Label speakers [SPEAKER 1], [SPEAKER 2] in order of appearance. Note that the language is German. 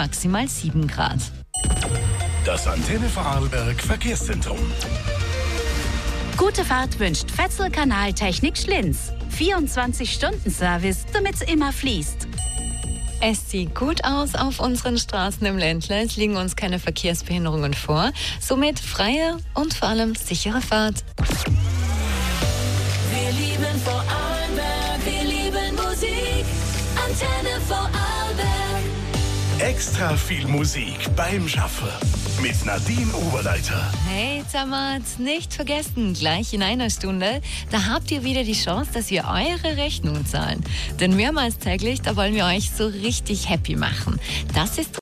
[SPEAKER 1] maximal 7 Grad.
[SPEAKER 2] Das Antenne Vorarlberg Verkehrszentrum.
[SPEAKER 3] Gute Fahrt wünscht Fetzel Kanaltechnik Schlinz. 24-Stunden-Service, damit's immer fließt.
[SPEAKER 4] Es sieht gut aus auf unseren Straßen im Ländle. Es liegen uns keine Verkehrsbehinderungen vor. Somit freie und vor allem sichere Fahrt.
[SPEAKER 5] Wir lieben Vorarlberg, wir lieben Musik. Antenne Vorarlberg.
[SPEAKER 2] Extra viel Musik beim Schaffen mit Nadine Oberleiter.
[SPEAKER 4] Hey Zermatt, nicht vergessen, gleich in einer Stunde, da habt ihr wieder die Chance, dass wir eure Rechnung zahlen. Denn mehrmals täglich, da wollen wir euch so richtig happy machen. Das ist